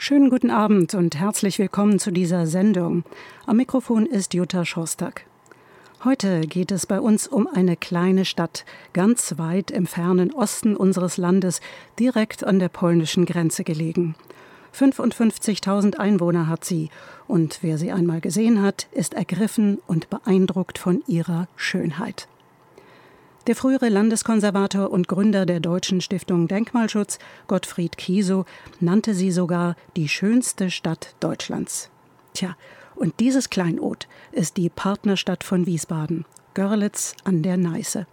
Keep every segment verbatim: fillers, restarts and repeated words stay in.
Schönen guten Abend und herzlich willkommen zu dieser Sendung. Am Mikrofon ist Jutta Schostak. Heute geht es bei uns um eine kleine Stadt, ganz weit im fernen Osten unseres Landes, direkt an der polnischen Grenze gelegen. fünfundfünfzigtausend Einwohner hat sie und wer sie einmal gesehen hat, ist ergriffen und beeindruckt von ihrer Schönheit. Der frühere Landeskonservator und Gründer der Deutschen Stiftung Denkmalschutz, Gottfried Kiesow, nannte sie sogar die schönste Stadt Deutschlands. Tja, und dieses Kleinod ist die Partnerstadt von Wiesbaden, Görlitz an der Neiße.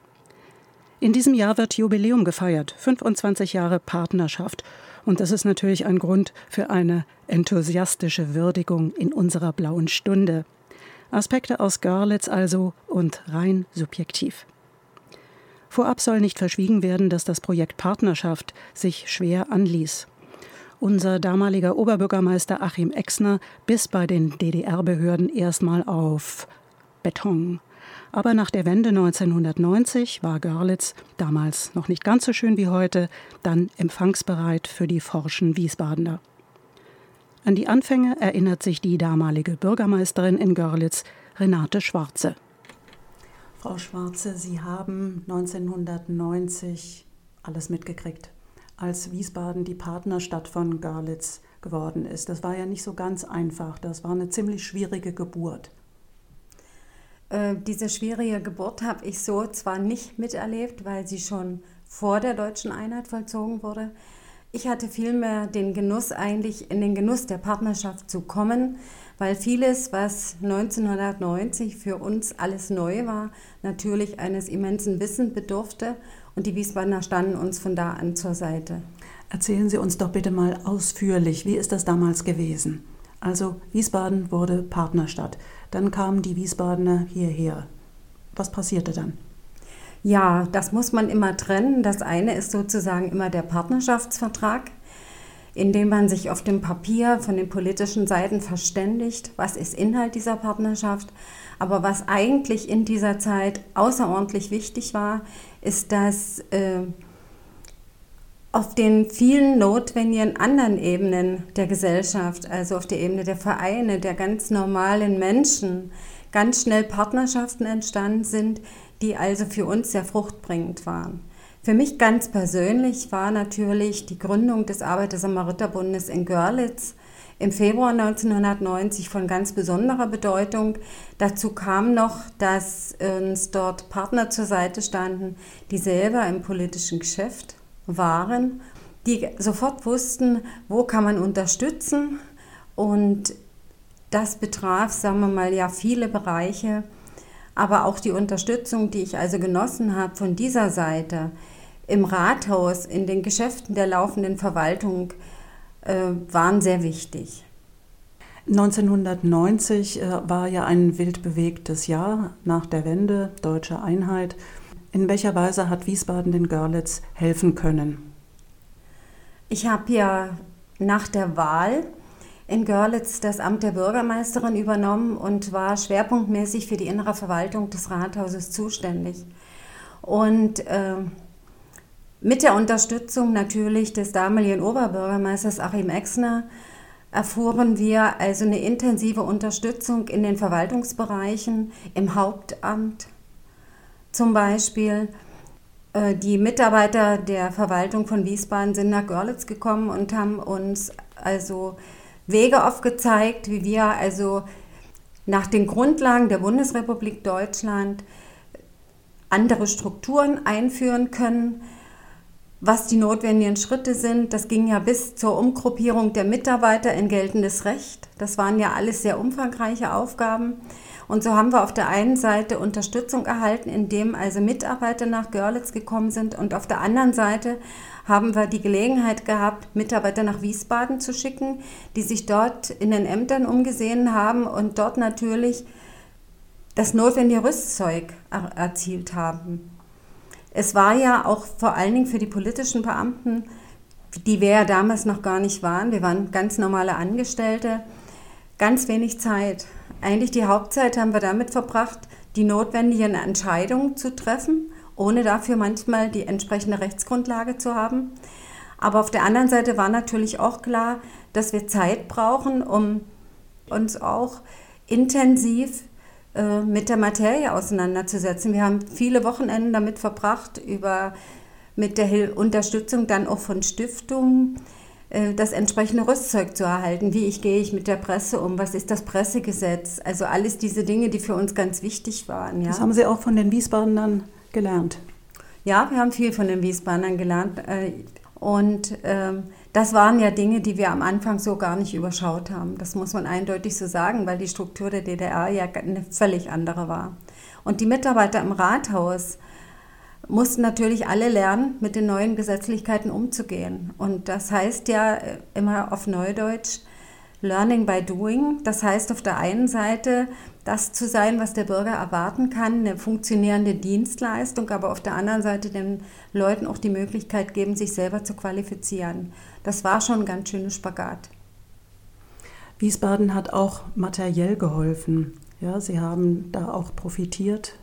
In diesem Jahr wird Jubiläum gefeiert, fünfundzwanzig Jahre Partnerschaft. Und das ist natürlich ein Grund für eine enthusiastische Würdigung in unserer blauen Stunde. Aspekte aus Görlitz also und rein subjektiv. Vorab soll nicht verschwiegen werden, dass das Projekt Partnerschaft sich schwer anließ. Unser damaliger Oberbürgermeister Achim Exner biss bei den D D R-Behörden erstmal auf Beton. Aber nach der Wende neunzehnhundertneunzig war Görlitz, damals noch nicht ganz so schön wie heute, dann empfangsbereit für die forschen Wiesbadener. An die Anfänge erinnert sich die damalige Bürgermeisterin in Görlitz, Renate Schwarze. Frau Schwarze, Sie haben neunzehnhundertneunzig alles mitgekriegt, als Wiesbaden die Partnerstadt von Görlitz geworden ist. Das war ja nicht so ganz einfach, das war eine ziemlich schwierige Geburt. Äh, diese schwierige Geburt habe ich so zwar nicht miterlebt, weil sie schon vor der deutschen Einheit vollzogen wurde. Ich hatte vielmehr den Genuss, eigentlich in den Genuss der Partnerschaft zu kommen, weil vieles, was neunzehnhundertneunzig für uns alles neu war, natürlich eines immensen Wissens bedurfte und die Wiesbadener standen uns von da an zur Seite. Erzählen Sie uns doch bitte mal ausführlich, wie ist das damals gewesen? Also Wiesbaden wurde Partnerstadt, dann kamen die Wiesbadener hierher. Was passierte dann? Ja, das muss man immer trennen. Das eine ist sozusagen immer der Partnerschaftsvertrag, in dem man sich auf dem Papier von den politischen Seiten verständigt, was ist Inhalt dieser Partnerschaft. Aber was eigentlich in dieser Zeit außerordentlich wichtig war, ist, dass äh, auf den vielen notwendigen anderen Ebenen der Gesellschaft, also auf der Ebene der Vereine, der ganz normalen Menschen, ganz schnell Partnerschaften entstanden sind, die also für uns sehr fruchtbringend waren. Für mich ganz persönlich war natürlich die Gründung des Arbeiter-Samariter-Bundes in Görlitz im Februar neunzehnhundertneunzig von ganz besonderer Bedeutung. Dazu kam noch, dass uns dort Partner zur Seite standen, die selber im politischen Geschäft waren, die sofort wussten, wo kann man unterstützen, und das betraf, sagen wir mal, ja viele Bereiche, aber auch die Unterstützung, die ich also genossen habe von dieser Seite im Rathaus, in den Geschäften der laufenden Verwaltung, äh, waren sehr wichtig. neunzehnhundertneunzig äh, war ja ein wild bewegtes Jahr nach der Wende, deutsche Einheit. In welcher Weise hat Wiesbaden den Görlitz helfen können? Ich habe ja nach der Wahl in Görlitz das Amt der Bürgermeisterin übernommen und war schwerpunktmäßig für die innere Verwaltung des Rathauses zuständig. Und äh, mit der Unterstützung natürlich des damaligen Oberbürgermeisters Achim Exner erfuhren wir also eine intensive Unterstützung in den Verwaltungsbereichen, im Hauptamt zum Beispiel. Äh, die Mitarbeiter der Verwaltung von Wiesbaden sind nach Görlitz gekommen und haben uns also Wege aufgezeigt, wie wir also nach den Grundlagen der Bundesrepublik Deutschland andere Strukturen einführen können, was die notwendigen Schritte sind. Das ging ja bis zur Umgruppierung der Mitarbeiter in geltendes Recht. Das waren ja alles sehr umfangreiche Aufgaben. Und so haben wir auf der einen Seite Unterstützung erhalten, indem also Mitarbeiter nach Görlitz gekommen sind, und auf der anderen Seite haben wir die Gelegenheit gehabt, Mitarbeiter nach Wiesbaden zu schicken, die sich dort in den Ämtern umgesehen haben und dort natürlich das notwendige Rüstzeug er- erzielt haben. Es war ja auch vor allen Dingen für die politischen Beamten, die wir ja damals noch gar nicht waren, wir waren ganz normale Angestellte, ganz wenig Zeit. Eigentlich die Hauptzeit haben wir damit verbracht, die notwendigen Entscheidungen zu treffen, ohne dafür manchmal die entsprechende Rechtsgrundlage zu haben. Aber auf der anderen Seite war natürlich auch klar, dass wir Zeit brauchen, um uns auch intensiv äh, mit der Materie auseinanderzusetzen. Wir haben viele Wochenenden damit verbracht, über, mit der Hil- Unterstützung dann auch von Stiftungen, äh, das entsprechende Rüstzeug zu erhalten. Wie ich gehe ich mit der Presse um? Was ist das Pressegesetz? Also alles diese Dinge, die für uns ganz wichtig waren. Ja. Das haben Sie auch von den Wiesbadenern gelernt? Ja, wir haben viel von den Wiesbadenern gelernt. Äh, Und ähm, das waren ja Dinge, die wir am Anfang so gar nicht überschaut haben. Das muss man eindeutig so sagen, weil die Struktur der D D R ja eine völlig andere war. Und die Mitarbeiter im Rathaus mussten natürlich alle lernen, mit den neuen Gesetzlichkeiten umzugehen. Und das heißt ja immer auf Neudeutsch, Learning by Doing. Das heißt auf der einen Seite, das zu sein, was der Bürger erwarten kann, eine funktionierende Dienstleistung, aber auf der anderen Seite den Leuten auch die Möglichkeit geben, sich selber zu qualifizieren. Das war schon ein ganz schönes Spagat. Wiesbaden hat auch materiell geholfen. Ja, Sie haben da auch profitiert.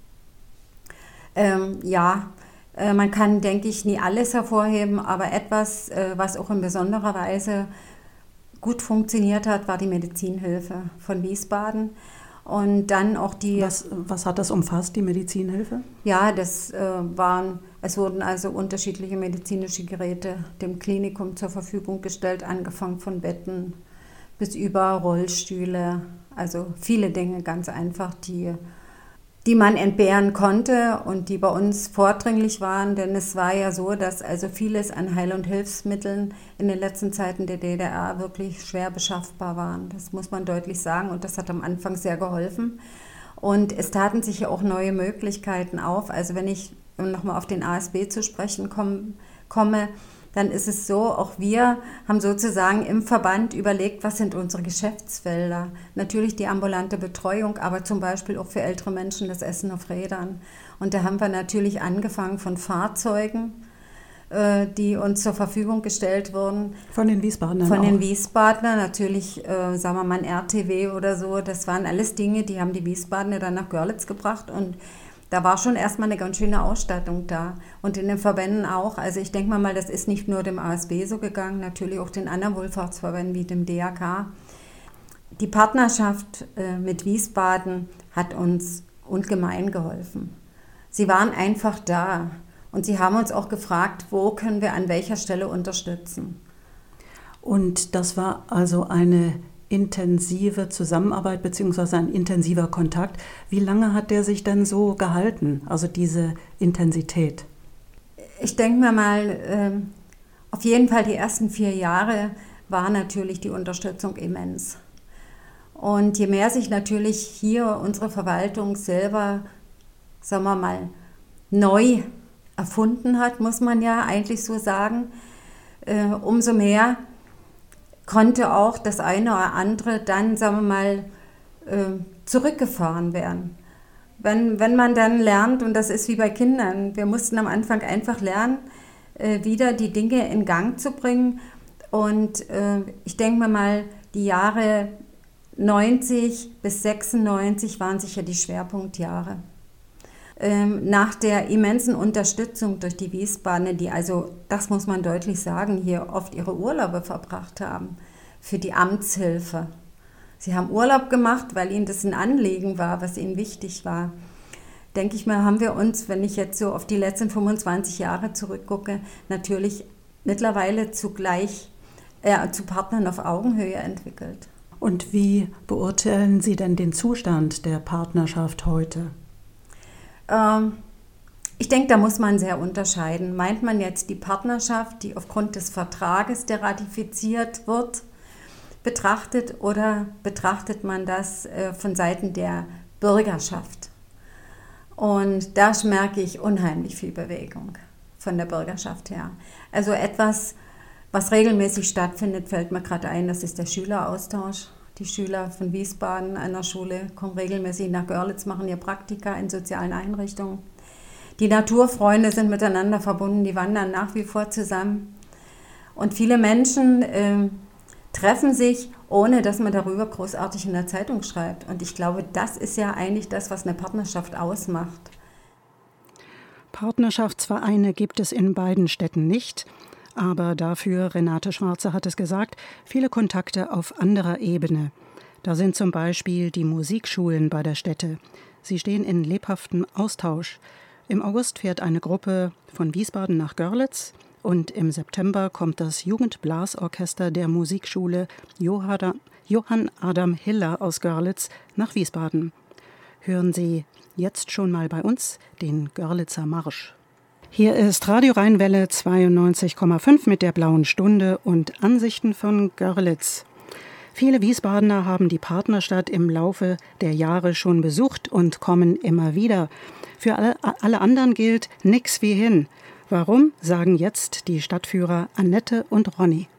Ähm, ja, äh, man kann, denke ich, nie alles hervorheben, aber etwas, äh, was auch in besonderer Weise gut funktioniert hat, war die Medizinhilfe von Wiesbaden. Und dann auch die... Was, was hat das umfasst, die Medizinhilfe? Ja, das äh, waren, es wurden also unterschiedliche medizinische Geräte dem Klinikum zur Verfügung gestellt, angefangen von Betten bis über Rollstühle. Also viele Dinge ganz einfach, die, die man entbehren konnte und die bei uns vordringlich waren. Denn es war ja so, dass also vieles an Heil- und Hilfsmitteln in den letzten Zeiten der D D R wirklich schwer beschaffbar waren. Das muss man deutlich sagen und das hat am Anfang sehr geholfen. Und es taten sich ja auch neue Möglichkeiten auf. Also wenn ich nochmal auf den A S B zu sprechen komm, komme, dann ist es so, auch wir haben sozusagen im Verband überlegt, was sind unsere Geschäftsfelder. Natürlich die ambulante Betreuung, aber zum Beispiel auch für ältere Menschen das Essen auf Rädern. Und da haben wir natürlich angefangen von Fahrzeugen, die uns zur Verfügung gestellt wurden. Von den Wiesbadenern Von den auch. Wiesbadener, natürlich, äh, sagen wir mal ein R T W oder so, das waren alles Dinge, die haben die Wiesbadener dann nach Görlitz gebracht und da war schon erstmal eine ganz schöne Ausstattung da. Und in den Verbänden auch. Also ich denke mal, das ist nicht nur dem A S B so gegangen, natürlich auch den anderen Wohlfahrtsverbänden wie dem D R K. Die Partnerschaft äh, mit Wiesbaden hat uns ungemein geholfen. Sie waren einfach da. Und sie haben uns auch gefragt, wo können wir an welcher Stelle unterstützen. Und das war also eine intensive Zusammenarbeit bzw. ein intensiver Kontakt. Wie lange hat der sich denn so gehalten, also diese Intensität? Ich denke mir mal, äh, auf jeden Fall die ersten vier Jahre war natürlich die Unterstützung immens. Und je mehr sich natürlich hier unsere Verwaltung selber, sagen wir mal, neu erfunden hat, muss man ja eigentlich so sagen, äh, umso mehr konnte auch das eine oder andere dann, sagen wir mal, äh, zurückgefahren werden. Wenn, wenn man dann lernt, und das ist wie bei Kindern, wir mussten am Anfang einfach lernen, äh, wieder die Dinge in Gang zu bringen. Und äh, ich denke mir mal, die Jahre neunzig bis sechsundneunzig waren sicher die Schwerpunktjahre. Ähm, nach der immensen Unterstützung durch die Wiesbadener, die also, das muss man deutlich sagen, hier oft ihre Urlaube verbracht haben für die Amtshilfe. Sie haben Urlaub gemacht, weil ihnen das ein Anliegen war, was ihnen wichtig war. Denke ich mal, haben wir uns, wenn ich jetzt so auf die letzten fünfundzwanzig Jahre zurückgucke, natürlich mittlerweile zugleich äh, zu Partnern auf Augenhöhe entwickelt. Und wie beurteilen Sie denn den Zustand der Partnerschaft heute? Ich denke, da muss man sehr unterscheiden. Meint man jetzt die Partnerschaft, die aufgrund des Vertrages, der ratifiziert wird, betrachtet, oder betrachtet man das von Seiten der Bürgerschaft? Und da merke ich unheimlich viel Bewegung von der Bürgerschaft her. Also etwas, was regelmäßig stattfindet, fällt mir gerade ein, das ist der Schüleraustausch. Die Schüler von Wiesbaden einer Schule kommen regelmäßig nach Görlitz, machen ihr Praktika in sozialen Einrichtungen. Die Naturfreunde sind miteinander verbunden, die wandern nach wie vor zusammen. Und viele Menschen äh, treffen sich, ohne dass man darüber großartig in der Zeitung schreibt. Und ich glaube, das ist ja eigentlich das, was eine Partnerschaft ausmacht. Partnerschaftsvereine gibt es in beiden Städten nicht. Aber dafür, Renate Schwarze hat es gesagt, viele Kontakte auf anderer Ebene. Da sind zum Beispiel die Musikschulen bei der Stätte. Sie stehen in lebhaftem Austausch. Im August fährt eine Gruppe von Wiesbaden nach Görlitz und im September kommt das Jugendblasorchester der Musikschule Johann Adam Hiller aus Görlitz nach Wiesbaden. Hören Sie jetzt schon mal bei uns den Görlitzer Marsch. Hier ist Radio Rheinwelle zweiundneunzig Komma fünf mit der Blauen Stunde und Ansichten von Görlitz. Viele Wiesbadener haben die Partnerstadt im Laufe der Jahre schon besucht und kommen immer wieder. Für alle, alle anderen gilt nix wie hin. Warum, sagen jetzt die Stadtführer Annette und Ronny.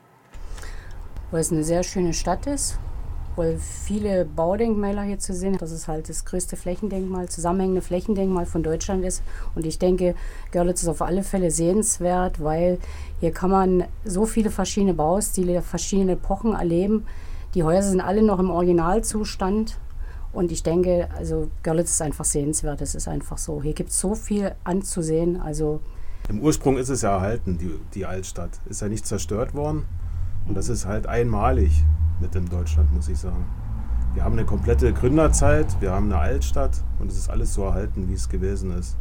Weil es eine sehr schöne Stadt ist, weil viele Baudenkmäler hier zu sehen, dass es halt das größte Flächendenkmal, zusammenhängende Flächendenkmal von Deutschland ist. Und ich denke, Görlitz ist auf alle Fälle sehenswert, weil hier kann man so viele verschiedene Baustile, verschiedene Epochen erleben. Die Häuser sind alle noch im Originalzustand. Und ich denke, also Görlitz ist einfach sehenswert, es ist einfach so. Hier gibt es so viel anzusehen. Also im Ursprung ist es ja erhalten, die, die Altstadt. Ist ja nicht zerstört worden. Und das ist halt einmalig mit in Deutschland, muss ich sagen. Wir haben eine komplette Gründerzeit, wir haben eine Altstadt und es ist alles so erhalten, wie es gewesen ist.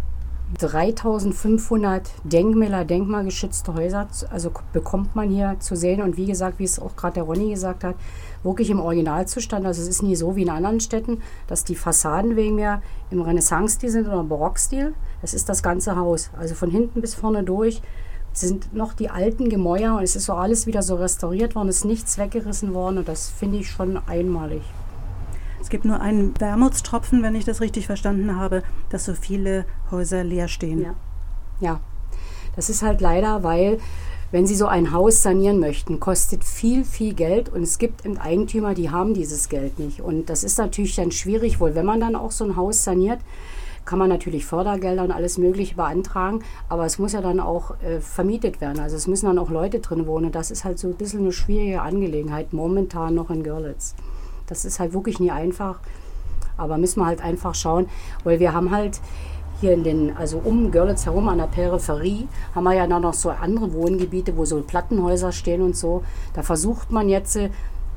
dreitausendfünfhundert Denkmäler, denkmalgeschützte Häuser, also bekommt man hier zu sehen. Und wie gesagt, wie es auch gerade der Ronny gesagt hat, wirklich im Originalzustand. Also es ist nie so wie in anderen Städten, dass die Fassaden wegen mehr im Renaissance-Stil sind oder im Barockstil. Das ist das ganze Haus. Also von hinten bis vorne durch sind noch die alten Gemäuer und es ist so alles wieder so restauriert worden, es ist nichts weggerissen worden und das finde ich schon einmalig. Es gibt nur einen Wermutstropfen, wenn ich das richtig verstanden habe, dass so viele Häuser leer stehen. Ja, ja. Das ist halt leider, weil wenn Sie so ein Haus sanieren möchten, kostet viel, viel Geld und es gibt eben Eigentümer, die haben dieses Geld nicht. Und das ist natürlich dann schwierig, weil wenn man dann auch so ein Haus saniert, kann man natürlich Fördergelder und alles Mögliche beantragen, aber es muss ja dann auch äh, vermietet werden. Also es müssen dann auch Leute drin wohnen. Und das ist halt so ein bisschen eine schwierige Angelegenheit momentan noch in Görlitz. Das ist halt wirklich nie einfach, aber müssen wir halt einfach schauen, weil wir haben halt hier in den, also um Görlitz herum an der Peripherie, haben wir ja dann noch so andere Wohngebiete, wo so Plattenhäuser stehen und so. Da versucht man jetzt äh,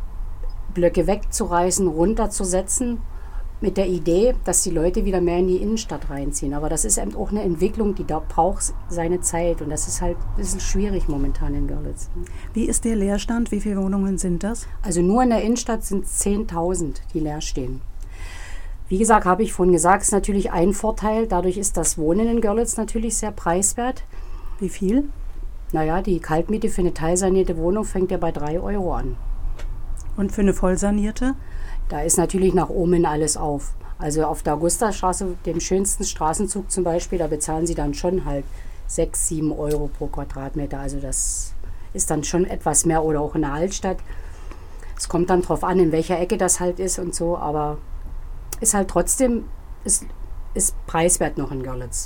Blöcke wegzureißen, runterzusetzen, mit der Idee, dass die Leute wieder mehr in die Innenstadt reinziehen. Aber das ist eben auch eine Entwicklung, die da braucht seine Zeit. Und das ist halt ein bisschen schwierig momentan in Görlitz. Wie ist der Leerstand? Wie viele Wohnungen sind das? Also nur in der Innenstadt sind zehntausend, die leer stehen. Wie gesagt, habe ich vorhin gesagt, ist natürlich ein Vorteil. Dadurch ist das Wohnen in Görlitz natürlich sehr preiswert. Wie viel? Naja, die Kaltmiete für eine teilsanierte Wohnung fängt ja bei drei Euro an. Und für eine vollsanierte? Da ist natürlich nach oben hin alles auf. Also auf der Augustastraße, dem schönsten Straßenzug zum Beispiel, da bezahlen Sie dann schon halt sechs, sieben Euro pro Quadratmeter. Also das ist dann schon etwas mehr. Oder auch in der Altstadt. Es kommt dann drauf an, in welcher Ecke das halt ist und so. Aber ist halt trotzdem, ist, ist preiswert noch in Görlitz.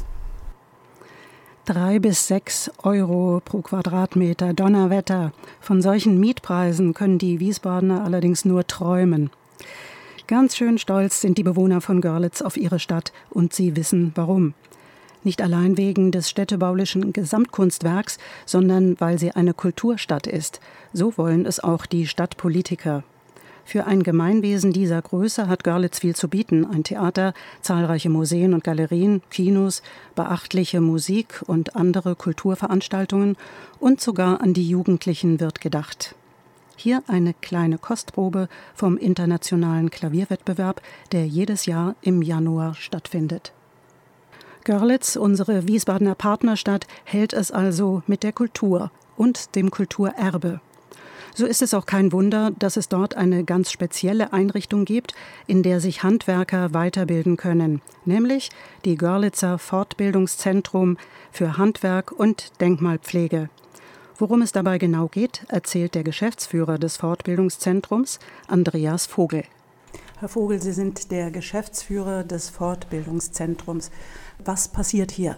Drei bis sechs Euro pro Quadratmeter, Donnerwetter. Von solchen Mietpreisen können die Wiesbadener allerdings nur träumen. Ganz schön stolz sind die Bewohner von Görlitz auf ihre Stadt und sie wissen warum. Nicht allein wegen des städtebaulichen Gesamtkunstwerks, sondern weil sie eine Kulturstadt ist. So wollen es auch die Stadtpolitiker. Für ein Gemeinwesen dieser Größe hat Görlitz viel zu bieten. Ein Theater, zahlreiche Museen und Galerien, Kinos, beachtliche Musik und andere Kulturveranstaltungen und sogar an die Jugendlichen wird gedacht. Hier eine kleine Kostprobe vom internationalen Klavierwettbewerb, der jedes Jahr im Januar stattfindet. Görlitz, unsere Wiesbadener Partnerstadt, hält es also mit der Kultur und dem Kulturerbe. So ist es auch kein Wunder, dass es dort eine ganz spezielle Einrichtung gibt, in der sich Handwerker weiterbilden können, nämlich die Görlitzer Fortbildungszentrum für Handwerk und Denkmalpflege. Worum es dabei genau geht, erzählt der Geschäftsführer des Fortbildungszentrums, Andreas Vogel. Herr Vogel, Sie sind der Geschäftsführer des Fortbildungszentrums. Was passiert hier?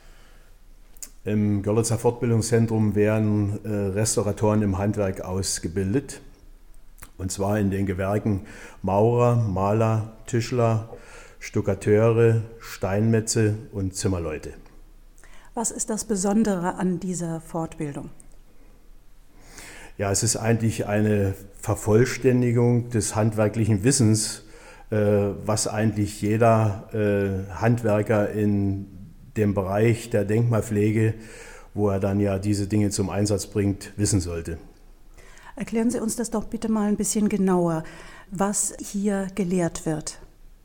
Im Görlitzer Fortbildungszentrum werden äh, Restauratoren im Handwerk ausgebildet. Und zwar in den Gewerken Maurer, Maler, Tischler, Stuckateure, Steinmetze und Zimmerleute. Was ist das Besondere an dieser Fortbildung? Ja, es ist eigentlich eine Vervollständigung des handwerklichen Wissens, äh, was eigentlich jeder äh, Handwerker in dem Bereich der Denkmalpflege, wo er dann ja diese Dinge zum Einsatz bringt, wissen sollte. Erklären Sie uns das doch bitte mal ein bisschen genauer, was hier gelehrt wird.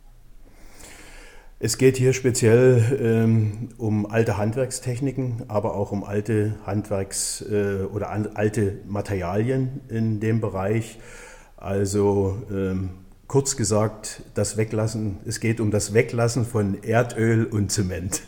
Es geht hier speziell ähm, um alte Handwerkstechniken, aber auch um alte Handwerks- äh, oder an, alte Materialien in dem Bereich. Also ähm, kurz gesagt, das Weglassen, es geht um das Weglassen von Erdöl und Zement.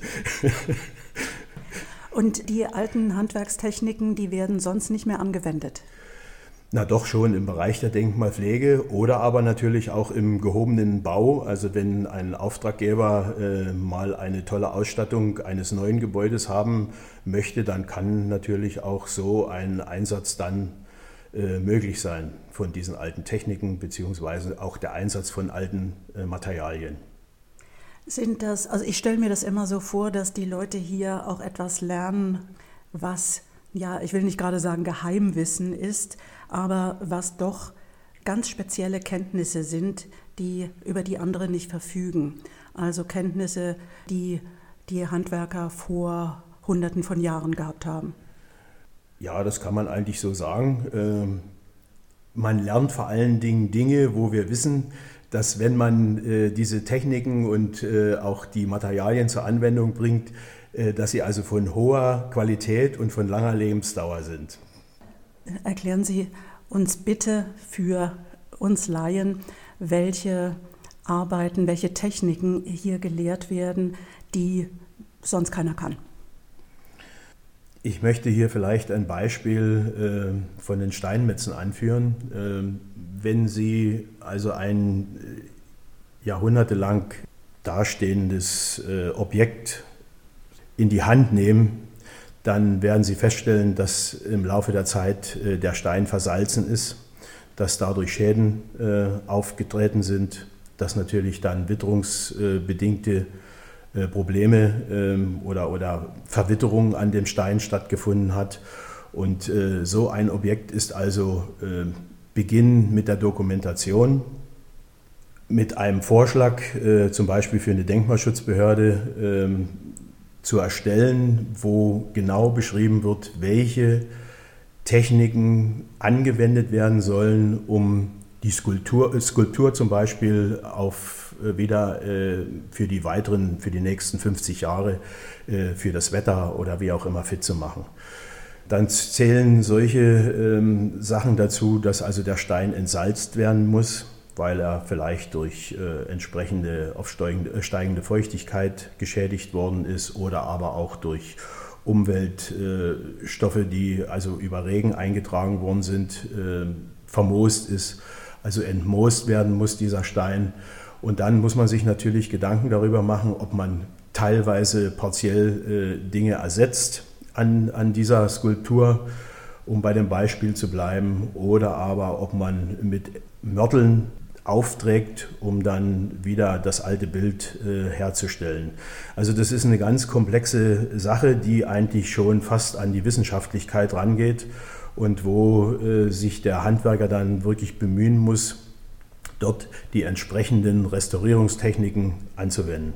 Und die alten Handwerkstechniken, die werden sonst nicht mehr angewendet? Na doch schon im Bereich der Denkmalpflege oder aber natürlich auch im gehobenen Bau. Also wenn ein Auftraggeber äh, mal eine tolle Ausstattung eines neuen Gebäudes haben möchte, dann kann natürlich auch so ein Einsatz dann äh, möglich sein von diesen alten Techniken beziehungsweise auch der Einsatz von alten äh, Materialien. Sind das, also ich stelle mir das immer so vor, dass die Leute hier auch etwas lernen, was, ja, ich will nicht gerade sagen Geheimwissen ist, aber was doch ganz spezielle Kenntnisse sind, die, über die andere nicht verfügen. Also Kenntnisse, die die Handwerker vor Hunderten von Jahren gehabt haben. Ja, das kann man eigentlich so sagen. Ähm, man lernt vor allen Dingen Dinge, wo wir wissen, dass wenn man äh, diese Techniken und äh, auch die Materialien zur Anwendung bringt, äh, dass sie also von hoher Qualität und von langer Lebensdauer sind. Erklären Sie uns bitte für uns Laien, welche Arbeiten, welche Techniken hier gelehrt werden, die sonst keiner kann. Ich möchte hier vielleicht ein Beispiel äh, von den Steinmetzen anführen. Ähm, wenn Sie also ein äh, jahrhundertelang dastehendes äh, Objekt in die Hand nehmen, dann werden Sie feststellen, dass im Laufe der Zeit äh, der Stein versalzen ist, dass dadurch Schäden äh, aufgetreten sind, dass natürlich dann witterungsbedingte äh, Probleme ähm, oder, oder Verwitterung an dem Stein stattgefunden hat. Und äh, so ein Objekt ist also äh, Beginn mit der Dokumentation, mit einem Vorschlag, äh, zum Beispiel für eine Denkmalschutzbehörde, äh, zu erstellen, wo genau beschrieben wird, welche Techniken angewendet werden sollen, um die Skulptur, Skulptur zum Beispiel auf wieder äh, für die weiteren, für die nächsten fünfzig Jahre äh, für das Wetter oder wie auch immer fit zu machen. Dann zählen solche ähm, Sachen dazu, dass also der Stein entsalzt werden muss, weil er vielleicht durch äh, entsprechende aufsteigende steigende Feuchtigkeit geschädigt worden ist oder aber auch durch Umweltstoffe, äh, die also über Regen eingetragen worden sind, äh, vermoost ist, also entmoost werden muss dieser Stein. Und dann muss man sich natürlich Gedanken darüber machen, ob man teilweise partiell äh, Dinge ersetzt an, an dieser Skulptur, um bei dem Beispiel zu bleiben, oder aber ob man mit Mörteln aufträgt, um dann wieder das alte Bild äh, herzustellen. Also das ist eine ganz komplexe Sache, die eigentlich schon fast an die Wissenschaftlichkeit rangeht und wo äh, sich der Handwerker dann wirklich bemühen muss, dort die entsprechenden Restaurierungstechniken anzuwenden.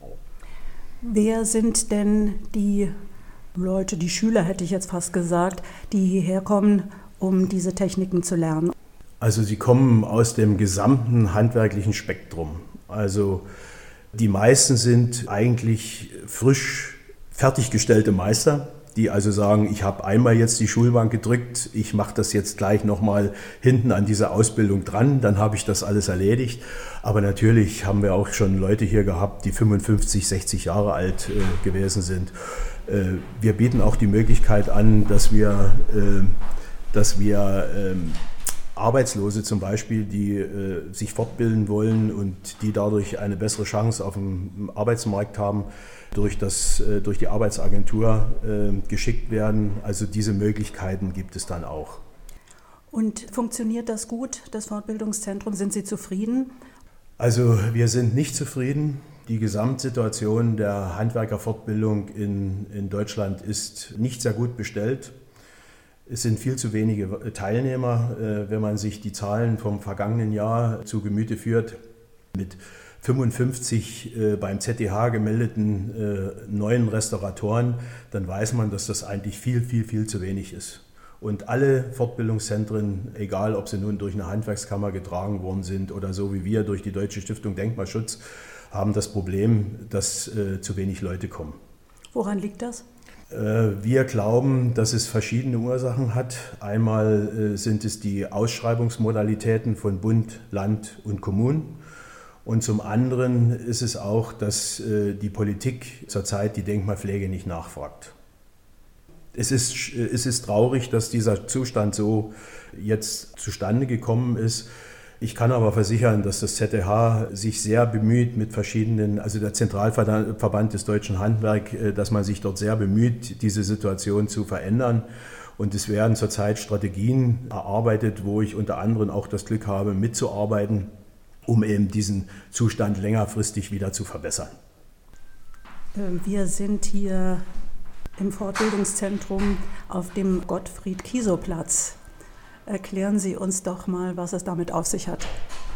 Wer sind denn die Leute, die Schüler hätte ich jetzt fast gesagt, die hierher kommen, um diese Techniken zu lernen? Also sie kommen aus dem gesamten handwerklichen Spektrum. Also die meisten sind eigentlich frisch fertiggestellte Meister, die also sagen, ich habe einmal jetzt die Schulbank gedrückt, ich mache das jetzt gleich nochmal hinten an dieser Ausbildung dran, dann habe ich das alles erledigt. Aber natürlich haben wir auch schon Leute hier gehabt, die fünfundfünfzig, sechzig Jahre alt äh, gewesen sind. Äh, wir bieten auch die Möglichkeit an, dass wir, äh, dass wir äh, Arbeitslose zum Beispiel, die äh, sich fortbilden wollen und die dadurch eine bessere Chance auf dem Arbeitsmarkt haben, durch, das, äh, durch die Arbeitsagentur äh, geschickt werden. Also diese Möglichkeiten gibt es dann auch. Und funktioniert das gut, das Fortbildungszentrum? Sind Sie zufrieden? Also wir sind nicht zufrieden. Die Gesamtsituation der Handwerkerfortbildung in, in Deutschland ist nicht sehr gut bestellt. Es sind viel zu wenige Teilnehmer, wenn man sich die Zahlen vom vergangenen Jahr zu Gemüte führt. Mit fünfundfünfzig beim Z D H gemeldeten neuen Restauratoren, dann weiß man, dass das eigentlich viel, viel, viel zu wenig ist. Und alle Fortbildungszentren, egal ob sie nun durch eine Handwerkskammer getragen worden sind oder so wie wir durch die Deutsche Stiftung Denkmalschutz, haben das Problem, dass äh, zu wenig Leute kommen. Woran liegt das? Äh, wir glauben, dass es verschiedene Ursachen hat. Einmal äh, sind es die Ausschreibungsmodalitäten von Bund, Land und Kommunen. Und zum anderen ist es auch, dass äh, die Politik zurzeit die Denkmalpflege nicht nachfragt. Es ist, es ist traurig, dass dieser Zustand so jetzt zustande gekommen ist. Ich kann aber versichern, dass das Z D H sich sehr bemüht mit verschiedenen, also der Zentralverband des Deutschen Handwerks, dass man sich dort sehr bemüht, diese Situation zu verändern. Und es werden zurzeit Strategien erarbeitet, wo ich unter anderem auch das Glück habe, mitzuarbeiten, um eben diesen Zustand längerfristig wieder zu verbessern. Wir sind hier im Fortbildungszentrum auf dem Gottfried-Kiso-Platz. Erklären Sie uns doch mal, was es damit auf sich hat.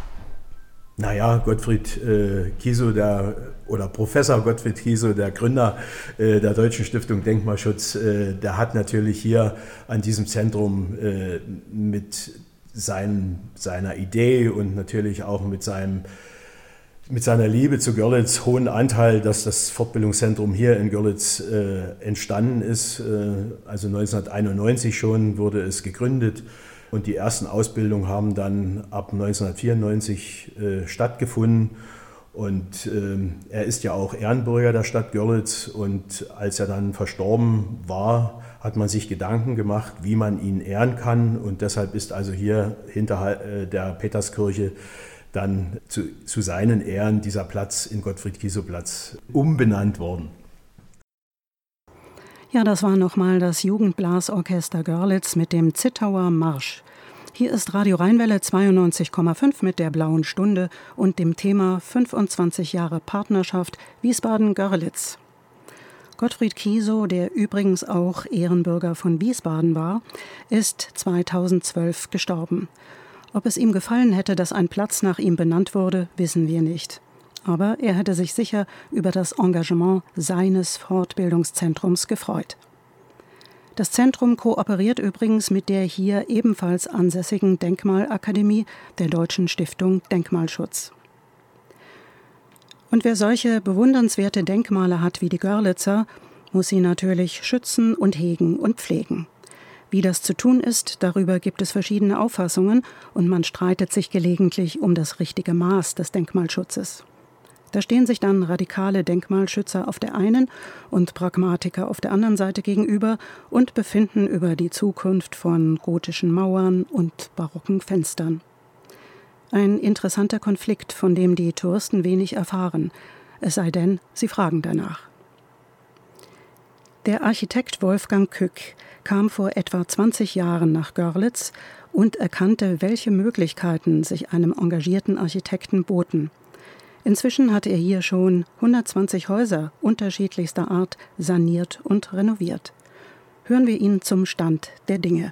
Naja, Gottfried äh, Kiso, der, oder Professor Gottfried Kiso, der Gründer äh, der Deutschen Stiftung Denkmalschutz, äh, der hat natürlich hier an diesem Zentrum äh, mit sein, seiner Idee und natürlich auch mit seinem mit seiner Liebe zu Görlitz hohen Anteil, dass das Fortbildungszentrum hier in Görlitz äh, entstanden ist. Äh, also neunzehnhunderteinundneunzig schon wurde es gegründet und die ersten Ausbildungen haben dann ab neunzehnhundertvierundneunzig äh, stattgefunden. Und äh, er ist ja auch Ehrenbürger der Stadt Görlitz und als er dann verstorben war, hat man sich Gedanken gemacht, wie man ihn ehren kann. Und deshalb ist also hier hinter äh, der Peterskirche dann zu, zu seinen Ehren dieser Platz in Gottfried-Kiso-Platz umbenannt worden. Ja, das war nochmal das Jugendblasorchester Görlitz mit dem Zittauer Marsch. Hier ist Radio Rheinwelle zweiundneunzig Komma fünf mit der Blauen Stunde und dem Thema fünfundzwanzig Jahre Partnerschaft Wiesbaden-Görlitz. Gottfried Kiso, der übrigens auch Ehrenbürger von Wiesbaden war, ist zweitausendzwölf gestorben. Ob es ihm gefallen hätte, dass ein Platz nach ihm benannt wurde, wissen wir nicht. Aber er hätte sich sicher über das Engagement seines Fortbildungszentrums gefreut. Das Zentrum kooperiert übrigens mit der hier ebenfalls ansässigen Denkmalakademie der Deutschen Stiftung Denkmalschutz. Und wer solche bewundernswerte Denkmale hat wie die Görlitzer, muss sie natürlich schützen und hegen und pflegen. Wie das zu tun ist, darüber gibt es verschiedene Auffassungen und man streitet sich gelegentlich um das richtige Maß des Denkmalschutzes. Da stehen sich dann radikale Denkmalschützer auf der einen und Pragmatiker auf der anderen Seite gegenüber und befinden über die Zukunft von gotischen Mauern und barocken Fenstern. Ein interessanter Konflikt, von dem die Touristen wenig erfahren, es sei denn, sie fragen danach. Der Architekt Wolfgang Kück kam vor etwa zwanzig Jahren nach Görlitz und erkannte, welche Möglichkeiten sich einem engagierten Architekten boten. Inzwischen hat er hier schon hundertzwanzig Häuser unterschiedlichster Art saniert und renoviert. Hören wir ihn zum Stand der Dinge.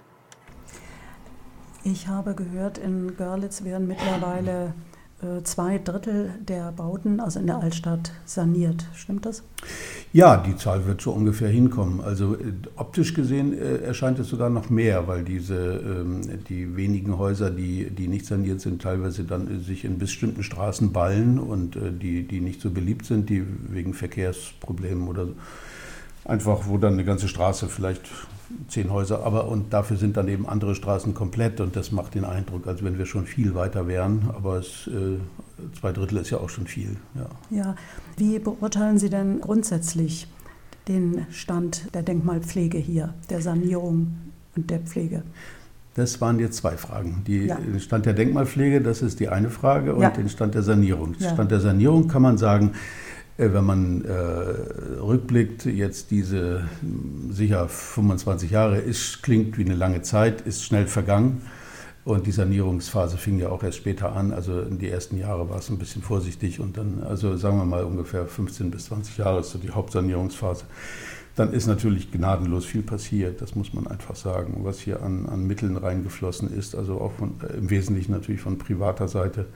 Ich habe gehört, in Görlitz werden mittlerweile äh, zwei Drittel der Bauten, also in der Altstadt, saniert. Stimmt das? Ja, die Zahl wird so ungefähr hinkommen. Also äh, optisch gesehen äh, erscheint es sogar noch mehr, weil diese ähm, die wenigen Häuser, die, die nicht saniert sind, teilweise dann äh, sich in bestimmten Straßen ballen und äh, die, die nicht so beliebt sind, die wegen Verkehrsproblemen oder so. Einfach, wo dann eine ganze Straße vielleicht zehn Häuser, aber und dafür sind dann eben andere Straßen komplett und das macht den Eindruck, als wenn wir schon viel weiter wären, aber es, äh, zwei Drittel ist ja auch schon viel. Ja. Ja, wie beurteilen Sie denn grundsätzlich den Stand der Denkmalpflege hier, der Sanierung und der Pflege? Das waren jetzt zwei Fragen. Die, ja. Den Stand der Denkmalpflege, das ist die eine Frage, und ja. den Stand der Sanierung. Ja. Stand der Sanierung kann man sagen, wenn man äh, rückblickt, jetzt diese sicher fünfundzwanzig Jahre, ist, klingt wie eine lange Zeit, ist schnell vergangen. Und die Sanierungsphase fing ja auch erst später an. Also in die ersten Jahre war es ein bisschen vorsichtig und dann, also sagen wir mal ungefähr fünfzehn bis zwanzig Jahre ist so die Hauptsanierungsphase. Dann ist natürlich gnadenlos viel passiert, das muss man einfach sagen, was hier an, an Mitteln reingeflossen ist, also auch von, äh, im Wesentlichen natürlich von privater Seite.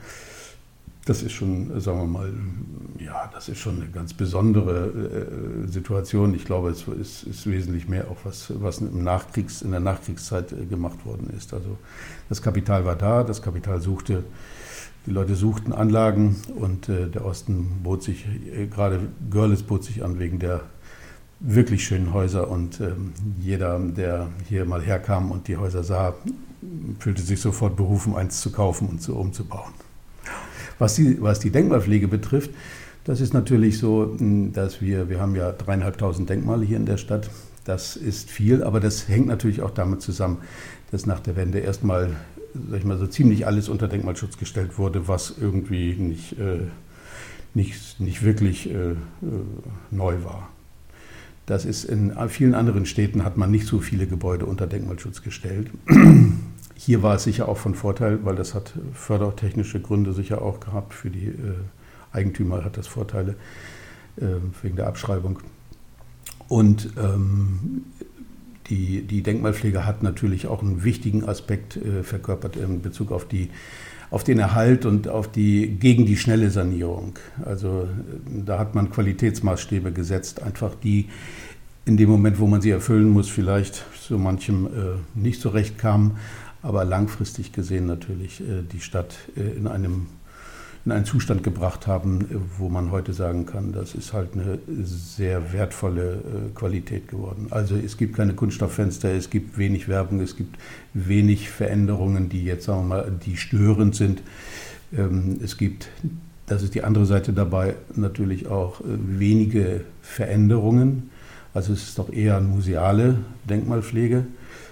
Das ist schon, sagen wir mal, ja, das ist schon eine ganz besondere äh, Situation. Ich glaube, es ist, ist wesentlich mehr auch was, was im Nachkriegs, in der Nachkriegszeit äh, gemacht worden ist. Also das Kapital war da, das Kapital suchte, die Leute suchten Anlagen und äh, der Osten bot sich, äh, gerade Görlitz bot sich an wegen der wirklich schönen Häuser und ähm, jeder, der hier mal herkam und die Häuser sah, fühlte sich sofort berufen, eins zu kaufen und so umzubauen. Was die, was die Denkmalpflege betrifft, das ist natürlich so, dass wir, wir haben ja dreieinhalbtausend Denkmale hier in der Stadt. Das ist viel, aber das hängt natürlich auch damit zusammen, dass nach der Wende erstmal, sag ich mal, so ziemlich alles unter Denkmalschutz gestellt wurde, was irgendwie nicht, äh, nicht, nicht wirklich äh, neu war. Das ist in vielen anderen Städten hat man nicht so viele Gebäude unter Denkmalschutz gestellt. Hier war es sicher auch von Vorteil, weil das hat fördertechnische Gründe sicher auch gehabt. Für die äh, Eigentümer hat das Vorteile äh, wegen der Abschreibung. Und ähm, die, die Denkmalpflege hat natürlich auch einen wichtigen Aspekt äh, verkörpert in Bezug auf, die, auf den Erhalt und auf die, gegen die schnelle Sanierung. Also äh, da hat man Qualitätsmaßstäbe gesetzt, einfach die in dem Moment, wo man sie erfüllen muss, vielleicht so manchem äh, nicht so recht kamen. Aber langfristig gesehen natürlich äh, die Stadt äh, in, einem, in einen Zustand gebracht haben, äh, wo man heute sagen kann, das ist halt eine sehr wertvolle äh, Qualität geworden. Also es gibt keine Kunststofffenster, es gibt wenig Werbung, es gibt wenig Veränderungen, die jetzt, sagen wir mal, die störend sind. Ähm, es gibt, das ist die andere Seite dabei, natürlich auch äh, wenige Veränderungen. Also es ist doch eher eine museale Denkmalpflege,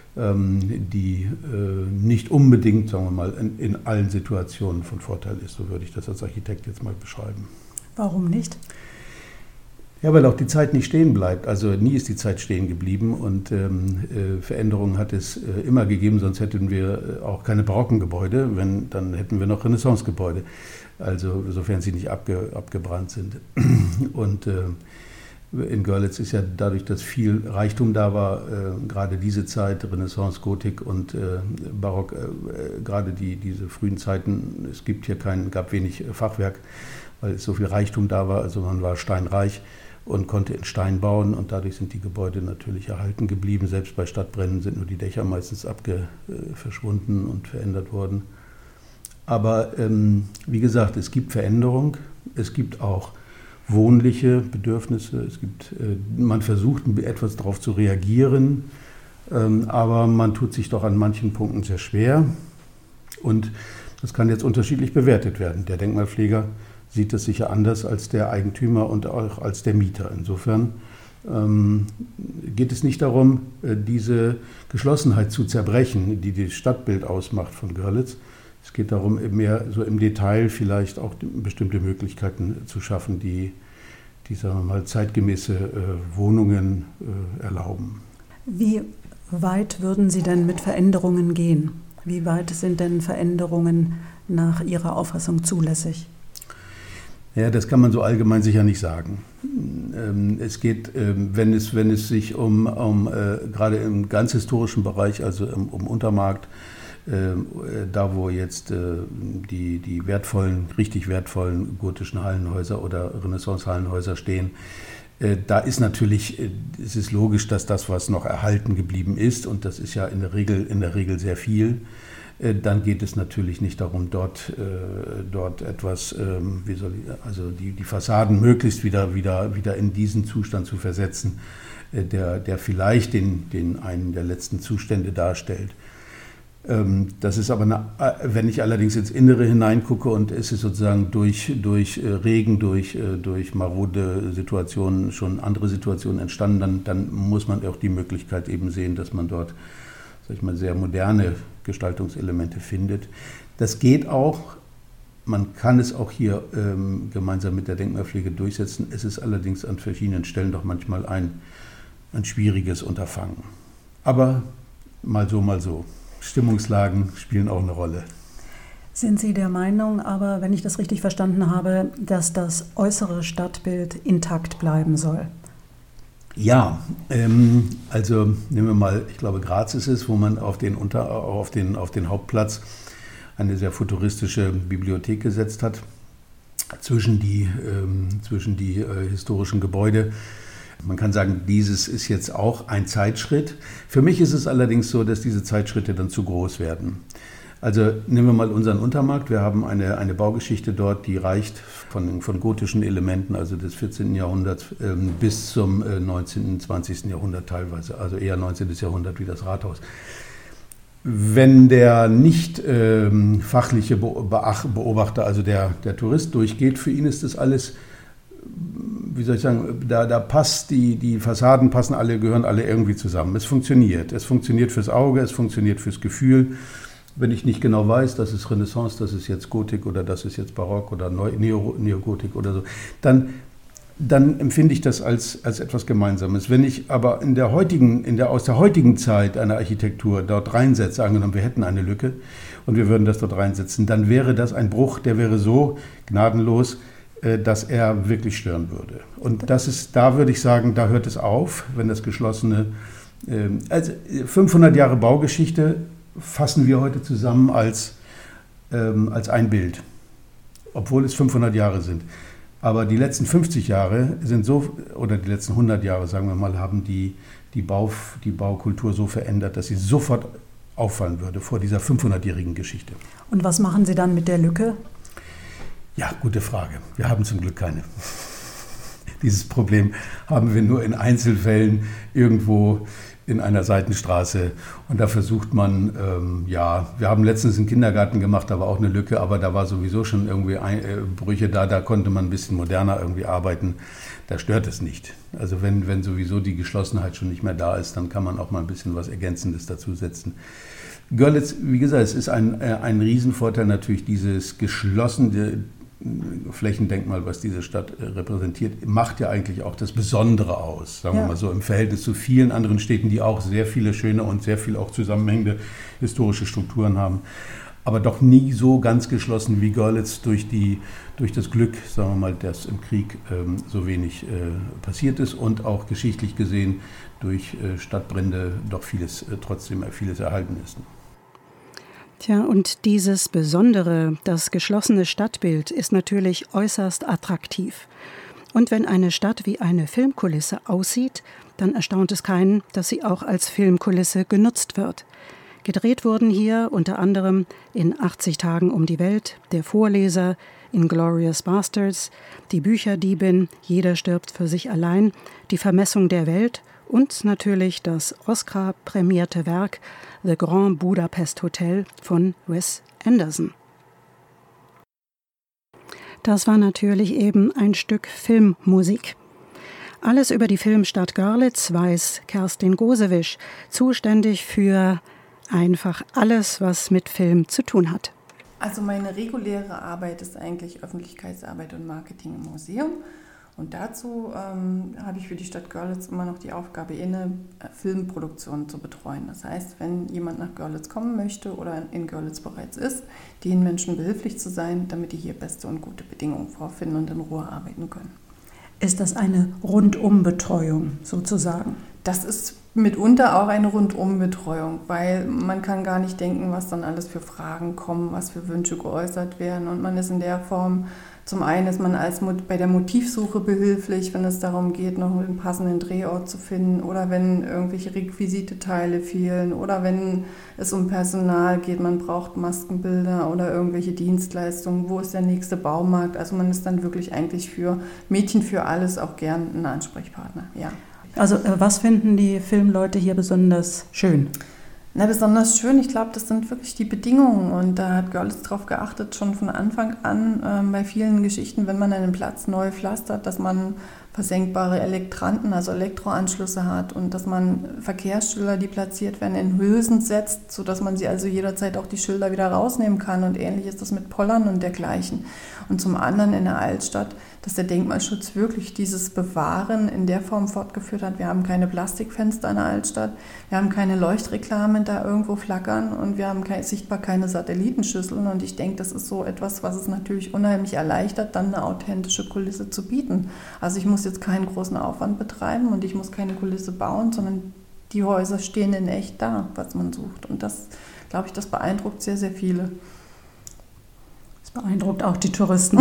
die äh, nicht unbedingt, sagen wir mal, in, in allen Situationen von Vorteil ist. So würde ich das als Architekt jetzt mal beschreiben. Warum nicht? Ja, weil auch die Zeit nicht stehen bleibt. Also nie ist die Zeit stehen geblieben und ähm, äh, Veränderungen hat es äh, immer gegeben, sonst hätten wir auch keine barocken Gebäude, wenn, dann hätten wir noch Renaissancegebäude, also sofern sie nicht abge, abgebrannt sind. Und äh, in Görlitz ist ja dadurch, dass viel Reichtum da war, äh, gerade diese Zeit, Renaissance, Gotik und äh, Barock, äh, gerade die, diese frühen Zeiten, es gibt hier kein, gab wenig Fachwerk, weil es so viel Reichtum da war, also man war steinreich und konnte in Stein bauen und dadurch sind die Gebäude natürlich erhalten geblieben. Selbst bei Stadtbränden sind nur die Dächer meistens abge, äh, verschwunden und verändert worden. Aber ähm, wie gesagt, es gibt Veränderung, es gibt auch wohnliche Bedürfnisse. Es gibt, äh, man versucht etwas darauf zu reagieren, ähm, aber man tut sich doch an manchen Punkten sehr schwer. Und das kann jetzt unterschiedlich bewertet werden. Der Denkmalpfleger sieht das sicher anders als der Eigentümer und auch als der Mieter. Insofern ähm, geht es nicht darum, äh, diese Geschlossenheit zu zerbrechen, die das Stadtbild ausmacht von Görlitz. Es geht darum, mehr so im Detail vielleicht auch bestimmte Möglichkeiten zu schaffen, die, die sagen wir mal, zeitgemäße äh, Wohnungen äh, erlauben. Wie weit würden Sie denn mit Veränderungen gehen? Wie weit sind denn Veränderungen nach Ihrer Auffassung zulässig? Ja, das kann man so allgemein sicher nicht sagen. Es geht, wenn es, wenn es sich um, um gerade im ganz historischen Bereich, also um, um Untermarkt, da wo jetzt die, die wertvollen, richtig wertvollen gotischen Hallenhäuser oder Renaissance-Hallenhäuser stehen, da ist natürlich, es ist logisch, dass das, was noch erhalten geblieben ist, und das ist ja in der Regel, in der Regel sehr viel, dann geht es natürlich nicht darum, dort, dort etwas, wie soll ich, also die, die Fassaden möglichst wieder, wieder, wieder in diesen Zustand zu versetzen, der, der vielleicht den, den einen der letzten Zustände darstellt. Das ist aber, eine, wenn ich allerdings ins Innere hineingucke und es ist sozusagen durch, durch Regen, durch, durch marode Situationen schon andere Situationen entstanden, dann, dann muss man auch die Möglichkeit eben sehen, dass man dort, sag ich mal, sehr moderne Gestaltungselemente findet. Das geht auch, man kann es auch hier ähm, gemeinsam mit der Denkmalpflege durchsetzen. Es ist allerdings an verschiedenen Stellen doch manchmal ein, ein schwieriges Unterfangen. Aber mal so, mal so. Stimmungslagen spielen auch eine Rolle. Sind Sie der Meinung, aber wenn ich das richtig verstanden habe, dass das äußere Stadtbild intakt bleiben soll? Ja, ähm, also nehmen wir mal, ich glaube Graz ist es, wo man auf den, Unter, auf den, auf den Hauptplatz eine sehr futuristische Bibliothek gesetzt hat, zwischen die, ähm, zwischen die äh, historischen Gebäude. Man kann sagen, dieses ist jetzt auch ein Zeitschritt. Für mich ist es allerdings so, dass diese Zeitschritte dann zu groß werden. Also nehmen wir mal unseren Untermarkt. Wir haben eine, eine Baugeschichte dort, die reicht von, von gotischen Elementen, also des vierzehnten Jahrhunderts, ähm, bis zum äh, neunzehnten, zwanzigsten Jahrhundert teilweise, also eher neunzehnten Jahrhundert wie das Rathaus. Wenn der nicht ähm, fachliche Beobachter, also der, der Tourist durchgeht, für ihn ist das alles, wie soll ich sagen, da, da passt die, die Fassaden passen alle, gehören alle irgendwie zusammen. Es funktioniert. Es funktioniert fürs Auge, es funktioniert fürs Gefühl. Wenn ich nicht genau weiß, das ist Renaissance, das ist jetzt Gotik oder das ist jetzt Barock oder Neo, Neogotik oder so, dann, dann empfinde ich das als, als etwas Gemeinsames. Wenn ich aber in der heutigen, in der, aus der heutigen Zeit eine Architektur dort reinsetze, angenommen wir hätten eine Lücke und wir würden das dort reinsetzen, dann wäre das ein Bruch, der wäre so gnadenlos, dass er wirklich stören würde. Und das ist, da würde ich sagen, da hört es auf, wenn das geschlossene, also fünfhundert Jahre Baugeschichte fassen wir heute zusammen als, ähm, als ein Bild, obwohl es fünfhundert Jahre sind. Aber die letzten fünfzig Jahre sind so, oder die letzten hundert Jahre, sagen wir mal, haben die, die, Bau, die Baukultur so verändert, dass sie sofort auffallen würde vor dieser fünfhundertjährigen Geschichte. Und was machen Sie dann mit der Lücke? Ja, gute Frage. Wir haben zum Glück keine. Dieses Problem haben wir nur in Einzelfällen irgendwo in einer Seitenstraße und da versucht man, ähm, ja, wir haben letztens einen Kindergarten gemacht, da war auch eine Lücke, aber da war sowieso schon irgendwie ein, äh, Brüche da, da konnte man ein bisschen moderner irgendwie arbeiten, da stört es nicht. Also wenn, wenn sowieso die Geschlossenheit schon nicht mehr da ist, dann kann man auch mal ein bisschen was Ergänzendes dazusetzen. Görlitz, wie gesagt, es ist ein, äh, ein Riesenvorteil natürlich, dieses geschlossene Flächendenkmal, was diese Stadt repräsentiert, macht ja eigentlich auch das Besondere aus, sagen ja. wir mal so, im Verhältnis zu vielen anderen Städten, die auch sehr viele schöne und sehr viel auch zusammenhängende historische Strukturen haben, aber doch nie so ganz geschlossen wie Görlitz durch, die, durch das Glück, sagen wir mal, dass im Krieg ähm, so wenig äh, passiert ist und auch geschichtlich gesehen durch äh, Stadtbrände doch vieles, äh, trotzdem vieles erhalten ist. Tja, und dieses Besondere, das geschlossene Stadtbild ist natürlich äußerst attraktiv. Und wenn eine Stadt wie eine Filmkulisse aussieht, dann erstaunt es keinen, dass sie auch als Filmkulisse genutzt wird. Gedreht wurden hier unter anderem in achtzig Tagen um die Welt, Der Vorleser, Inglourious Basterds, Die Bücherdiebin, Jeder stirbt für sich allein, Die Vermessung der Welt und natürlich das Oscar-prämierte Werk The Grand Budapest Hotel von Wes Anderson. Das war natürlich eben ein Stück Filmmusik. Alles über die Filmstadt Görlitz weiß Kerstin Gosewisch, zuständig für einfach alles, was mit Film zu tun hat. Also meine reguläre Arbeit ist eigentlich Öffentlichkeitsarbeit und Marketing im Museum. Und dazu ähm, habe ich für die Stadt Görlitz immer noch die Aufgabe inne, Filmproduktionen zu betreuen. Das heißt, wenn jemand nach Görlitz kommen möchte oder in Görlitz bereits ist, den Menschen behilflich zu sein, damit die hier beste und gute Bedingungen vorfinden und in Ruhe arbeiten können. Ist das eine Rundumbetreuung sozusagen? Das ist mitunter auch eine Rundumbetreuung, weil man kann gar nicht denken, was dann alles für Fragen kommen, was für Wünsche geäußert werden. Und man ist in der Form, zum einen ist man als bei der Motivsuche behilflich, wenn es darum geht, noch einen passenden Drehort zu finden oder wenn irgendwelche Requisiteteile fehlen oder wenn es um Personal geht, man braucht Maskenbilder oder irgendwelche Dienstleistungen, wo ist der nächste Baumarkt. Also man ist dann wirklich eigentlich für Mädchen für alles auch gern ein Ansprechpartner, ja. Also was finden die Filmleute hier besonders schön? Na, besonders schön, ich glaube, das sind wirklich die Bedingungen und da hat Görlitz darauf geachtet, schon von Anfang an äh, bei vielen Geschichten, wenn man einen Platz neu pflastert, dass man versenkbare Elektranten, also Elektroanschlüsse hat und dass man Verkehrsschilder, die platziert werden, in Hülsen setzt, sodass man sie also jederzeit auch die Schilder wieder rausnehmen kann und ähnlich ist das mit Pollern und dergleichen. Und zum anderen in der Altstadt, dass der Denkmalschutz wirklich dieses Bewahren in der Form fortgeführt hat. Wir haben keine Plastikfenster in der Altstadt, wir haben keine Leuchtreklamen da irgendwo flackern und wir haben keine, sichtbar keine Satellitenschüsseln und ich denke, das ist so etwas, was es natürlich unheimlich erleichtert, dann eine authentische Kulisse zu bieten. Also ich muss jetzt keinen großen Aufwand betreiben und ich muss keine Kulisse bauen, sondern die Häuser stehen in echt da, was man sucht. Und das, glaube ich, das beeindruckt sehr, sehr viele. Das beeindruckt auch die Touristen.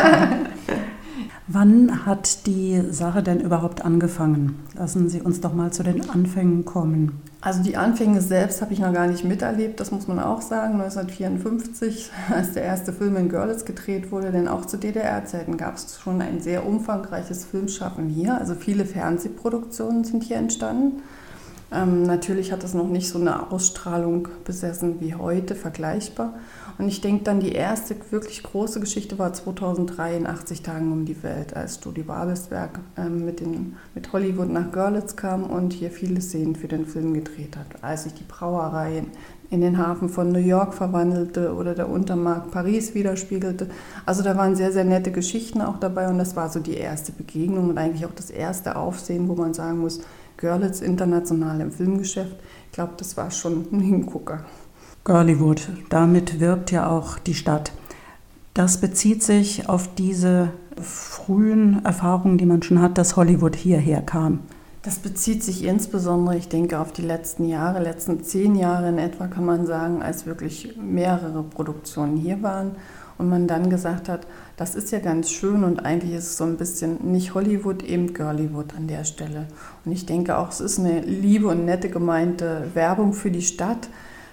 Wann hat die Sache denn überhaupt angefangen? Lassen Sie uns doch mal zu den Anfängen kommen. Also die Anfänge selbst habe ich noch gar nicht miterlebt, das muss man auch sagen. neunzehnhundertvierundfünfzig, als der erste Film in Görlitz gedreht wurde, denn auch zu D D R-Zeiten gab es schon ein sehr umfangreiches Filmschaffen hier. Also viele Fernsehproduktionen sind hier entstanden. Ähm, natürlich hat es noch nicht so eine Ausstrahlung besessen wie heute, vergleichbar. Und ich denke dann, die erste wirklich große Geschichte war zweitausenddrei in achtzig Tagen um die Welt, als Studio Babelsberg ähm, mit, den, mit Hollywood nach Görlitz kam und hier viele Szenen für den Film gedreht hat. Als sich die Brauerei in, in den Hafen von New York verwandelte oder der Untermarkt Paris widerspiegelte. Also da waren sehr, sehr nette Geschichten auch dabei und das war so die erste Begegnung und eigentlich auch das erste Aufsehen, wo man sagen muss, Görlitz international im Filmgeschäft. Ich glaube, das war schon ein Hingucker. Girlywood, damit wirbt ja auch die Stadt. Das bezieht sich auf diese frühen Erfahrungen, die man schon hat, dass Hollywood hierher kam. Das bezieht sich insbesondere, ich denke, auf die letzten Jahre, letzten zehn Jahre in etwa, kann man sagen, als wirklich mehrere Produktionen hier waren und man dann gesagt hat, das ist ja ganz schön und eigentlich ist es so ein bisschen nicht Hollywood, eben Girlywood an der Stelle. Und ich denke auch, es ist eine liebe und nette gemeinte Werbung für die Stadt.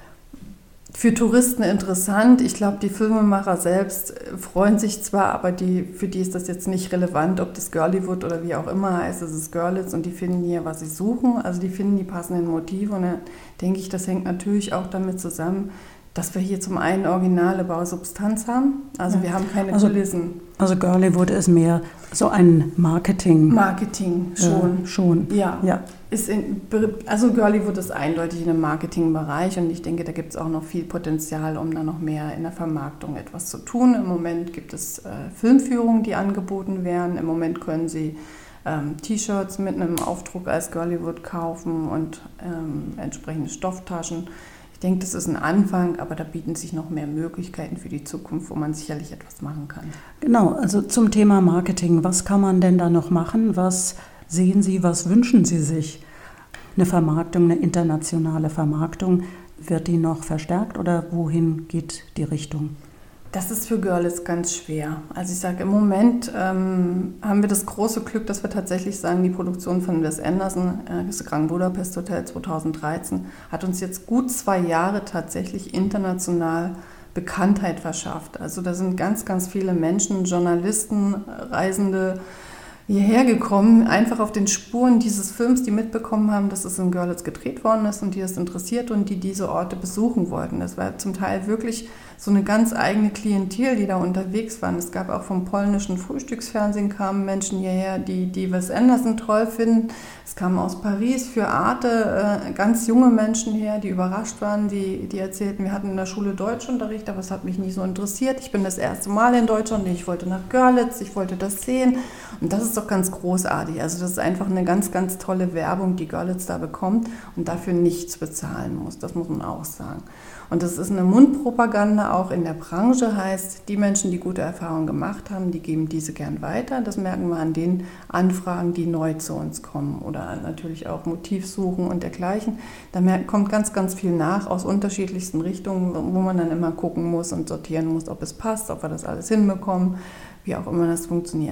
Für Touristen interessant. Ich glaube, die Filmemacher selbst freuen sich zwar, aber die, für die ist das jetzt nicht relevant, ob das Girlywood oder wie auch immer heißt, es ist Görlitz und die finden hier, was sie suchen. Also die finden die passenden Motive und dann denke ich, das hängt natürlich auch damit zusammen, dass wir hier zum einen originale Bausubstanz haben. Also ja. Wir haben keine also, Kulissen. Also Girlywood ist mehr so ein Marketing. Marketing, schon. Äh, schon. Ja. ja. Ist in, also Girlywood ist eindeutig in einem Marketingbereich und ich denke, da gibt es auch noch viel Potenzial, um da noch mehr in der Vermarktung etwas zu tun. Im Moment gibt es äh, Filmführungen, die angeboten werden. Im Moment können Sie ähm, T-Shirts mit einem Aufdruck als Girlywood kaufen und ähm, entsprechende Stofftaschen. Ich denke, das ist ein Anfang, aber da bieten sich noch mehr Möglichkeiten für die Zukunft, wo man sicherlich etwas machen kann. Genau, also zum Thema Marketing. Was kann man denn da noch machen? Was sehen Sie, was wünschen Sie sich? Eine Vermarktung, eine internationale Vermarktung, wird die noch verstärkt oder wohin geht die Richtung? Das ist für Görlitz ganz schwer. Also ich sage, im Moment ähm, haben wir das große Glück, dass wir tatsächlich sagen, die Produktion von Wes Anderson, äh, das Grand Budapest Hotel zweitausenddreizehn, hat uns jetzt gut zwei Jahre tatsächlich international Bekanntheit verschafft. Also da sind ganz, ganz viele Menschen, Journalisten, Reisende hierher gekommen, einfach auf den Spuren dieses Films, die mitbekommen haben, dass es in Görlitz gedreht worden ist und die das interessiert und die diese Orte besuchen wollten. Das war zum Teil wirklich so eine ganz eigene Klientel, die da unterwegs waren. Es gab auch vom polnischen Frühstücksfernsehen kamen Menschen hierher, die, die Wes Anderson toll finden. Es kamen aus Paris für Arte äh, ganz junge Menschen her, die überrascht waren, die, die erzählten, wir hatten in der Schule Deutschunterricht, aber es hat mich nie so interessiert. Ich bin das erste Mal in Deutschland, ich wollte nach Görlitz, ich wollte das sehen. Und das ist doch ganz großartig. Also das ist einfach eine ganz, ganz tolle Werbung, die Görlitz da bekommt und dafür nichts bezahlen muss. Das muss man auch sagen. Und das ist eine Mundpropaganda auch in der Branche, heißt, die Menschen, die gute Erfahrungen gemacht haben, die geben diese gern weiter. Das merken wir an den Anfragen, die neu zu uns kommen oder natürlich auch Motivsuchen und dergleichen. Da kommt ganz, ganz viel nach aus unterschiedlichsten Richtungen, wo man dann immer gucken muss und sortieren muss, ob es passt, ob wir das alles hinbekommen, wie auch immer das funktioniert.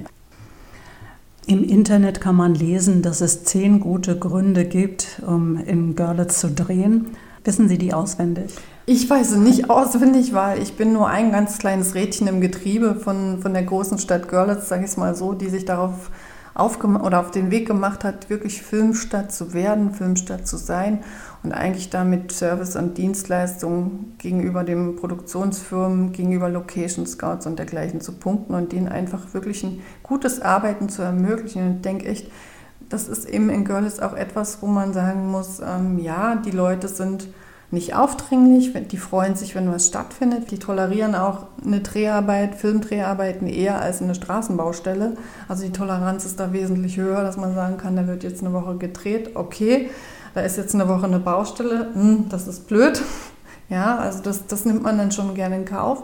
Im Internet kann man lesen, dass es zehn gute Gründe gibt, um in Görlitz zu drehen. Wissen Sie die auswendig? Ich weiß es nicht auswendig, weil ich bin nur ein ganz kleines Rädchen im Getriebe von, von der großen Stadt Görlitz, sage ich es mal so, die sich darauf aufgem- oder auf den Weg gemacht hat, wirklich Filmstadt zu werden, Filmstadt zu sein. und eigentlich damit Service und Dienstleistungen gegenüber den Produktionsfirmen, gegenüber Location Scouts und dergleichen zu punkten und denen einfach wirklich ein gutes Arbeiten zu ermöglichen. Und ich denke echt, das ist eben in Görlitz auch etwas, wo man sagen muss, ähm, ja, die Leute sind nicht aufdringlich, die freuen sich, wenn was stattfindet. Die tolerieren auch eine Dreharbeit, Filmdreharbeiten eher als eine Straßenbaustelle. Also die Toleranz ist da wesentlich höher, dass man sagen kann, da wird jetzt eine Woche gedreht, okay, da ist jetzt eine Woche eine Baustelle, hm, das ist blöd. Ja, also das, das nimmt man dann schon gerne in Kauf.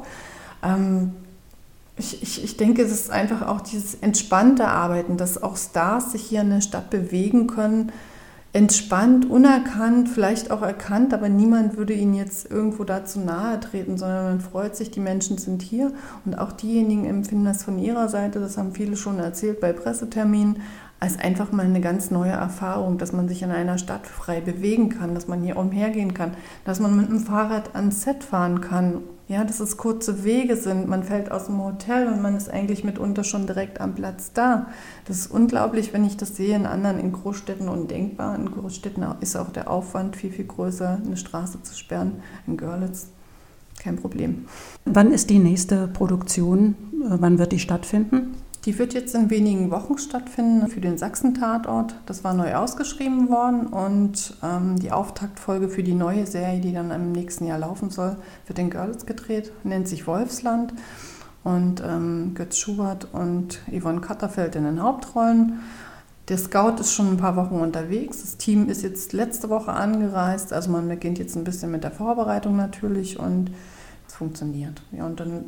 Ähm, ich, ich, ich denke, es ist einfach auch dieses entspannte Arbeiten, dass auch Stars sich hier in der Stadt bewegen können, entspannt, unerkannt, vielleicht auch erkannt, aber niemand würde ihnen jetzt irgendwo dazu nahe treten, sondern man freut sich, die Menschen sind hier und auch diejenigen empfinden das von ihrer Seite, das haben viele schon erzählt bei Presseterminen, als einfach mal eine ganz neue Erfahrung, dass man sich in einer Stadt frei bewegen kann, dass man hier umhergehen kann, dass man mit dem Fahrrad ans Set fahren kann, ja, dass es kurze Wege sind, man fällt aus dem Hotel und man ist eigentlich mitunter schon direkt am Platz da. Das ist unglaublich, wenn ich das sehe in anderen, in Großstädten undenkbar. In Großstädten ist auch der Aufwand viel, viel größer, eine Straße zu sperren. In Görlitz kein Problem. Wann ist die nächste Produktion? Wann wird die stattfinden? Die wird jetzt in wenigen Wochen stattfinden für den Sachsen-Tatort. Das war neu ausgeschrieben worden und ähm, die Auftaktfolge für die neue Serie, die dann im nächsten Jahr laufen soll, wird in Görlitz gedreht, nennt sich Wolfsland und ähm, Götz Schubert und Yvonne Katterfeld in den Hauptrollen. Der Scout ist schon ein paar Wochen unterwegs. Das Team ist jetzt letzte Woche angereist, also man beginnt jetzt ein bisschen mit der Vorbereitung natürlich und es funktioniert. Ja, und dann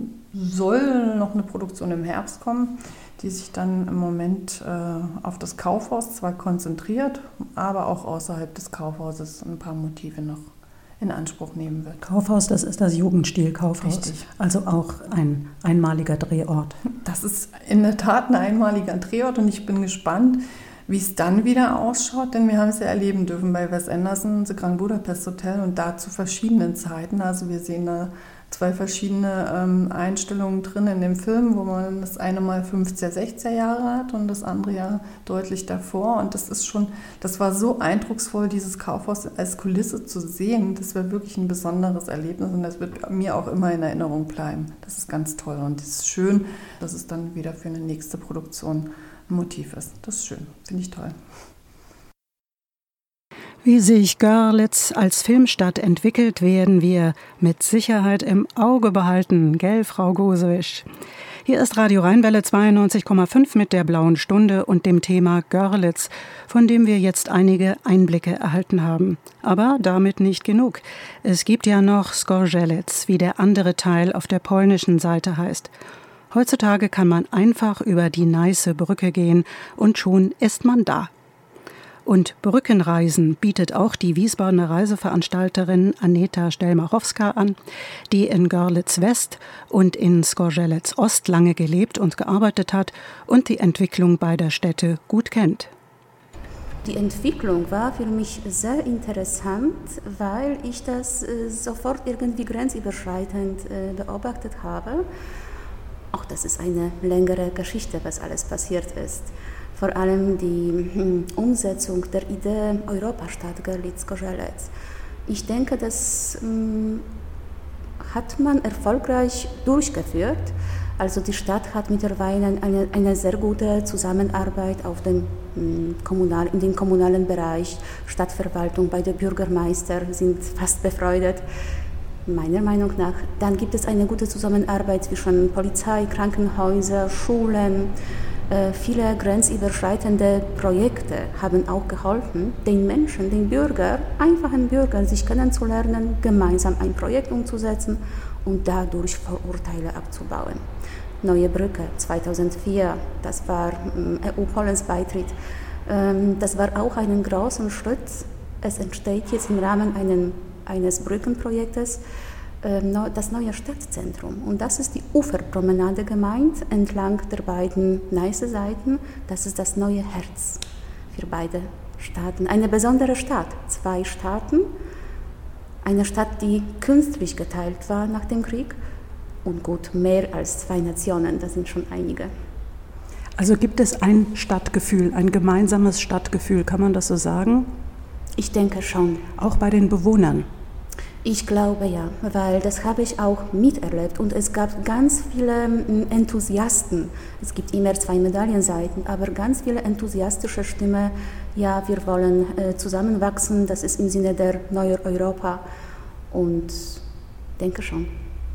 soll noch eine Produktion im Herbst kommen, die sich dann im Moment äh, auf das Kaufhaus zwar konzentriert, aber auch außerhalb des Kaufhauses ein paar Motive noch in Anspruch nehmen wird. Kaufhaus, das ist das Jugendstil-Kaufhaus. Richtig. Also auch ein einmaliger Drehort. Das ist in der Tat ein einmaliger Drehort und ich bin gespannt, wie es dann wieder ausschaut, denn wir haben es ja erleben dürfen bei Wes Anderson, The Grand Budapest Hotel und da zu verschiedenen Zeiten. Also wir sehen da zwei verschiedene ähm, Einstellungen drin in dem Film, wo man das eine mal fünfziger, sechziger Jahre hat und das andere ja deutlich davor. Und das ist schon, das war so eindrucksvoll, dieses Kaufhaus als Kulisse zu sehen. Das war wirklich ein besonderes Erlebnis und das wird mir auch immer in Erinnerung bleiben. Das ist ganz toll und es ist schön, dass es dann wieder für eine nächste Produktion ein Motiv ist. Das ist schön, finde ich toll. Wie sich Görlitz als Filmstadt entwickelt, werden wir mit Sicherheit im Auge behalten, gell, Frau Gosewisch? Hier ist Radio Rheinwelle zweiundneunzig Komma fünf mit der Blauen Stunde und dem Thema Görlitz, von dem wir jetzt einige Einblicke erhalten haben. Aber damit nicht genug. Es gibt ja noch Zgorzelec, wie der andere Teil auf der polnischen Seite heißt. Heutzutage kann man einfach über die Neiße Brücke gehen und schon ist man da. Und Brückenreisen bietet auch die Wiesbadener Reiseveranstalterin Aneta Stelmachowska an, die in Görlitz West und in Zgorzelec Ost lange gelebt und gearbeitet hat und die Entwicklung beider Städte gut kennt. Die Entwicklung war für mich sehr interessant, weil ich das äh, sofort irgendwie grenzüberschreitend äh, beobachtet habe. Auch das ist eine längere Geschichte, was alles passiert ist. Vor allem die hm, Umsetzung der Idee Europastadt Görlitz-Zgorzelec. Ich denke, das hm, hat man erfolgreich durchgeführt. Also die Stadt hat mittlerweile eine, eine sehr gute Zusammenarbeit auf dem, hm, kommunal, in dem kommunalen Bereich. Stadtverwaltung, bei der Bürgermeister sind fast befreundet. Meiner Meinung nach. Dann gibt es eine gute Zusammenarbeit zwischen Polizei, Krankenhäusern, Schulen. Äh, viele grenzüberschreitende Projekte haben auch geholfen, den Menschen, den Bürgern, einfachen Bürgern, sich kennenzulernen, gemeinsam ein Projekt umzusetzen und dadurch Vorurteile abzubauen. Neue Brücke zweitausendvier, das war ähm, E U-Polens Beitritt, ähm, das war auch ein großer Schritt. Es entsteht jetzt im Rahmen einen, eines Brückenprojektes das neue Stadtzentrum. Und das ist die Uferpromenade gemeint, entlang der beiden Neiße-Seiten. Das ist das neue Herz für beide Staaten. Eine besondere Stadt, zwei Staaten, eine Stadt, die künstlich geteilt war nach dem Krieg und gut, mehr als zwei Nationen, das sind schon einige. Also gibt es ein Stadtgefühl, ein gemeinsames Stadtgefühl, kann man das so sagen? Ich denke schon. Auch bei den Bewohnern? Ich glaube ja, weil das habe ich auch miterlebt und es gab ganz viele Enthusiasten. Es gibt immer zwei Medaillenseiten, aber ganz viele enthusiastische Stimmen. Ja, wir wollen äh, zusammenwachsen, das ist im Sinne der neuen Europa und denke schon.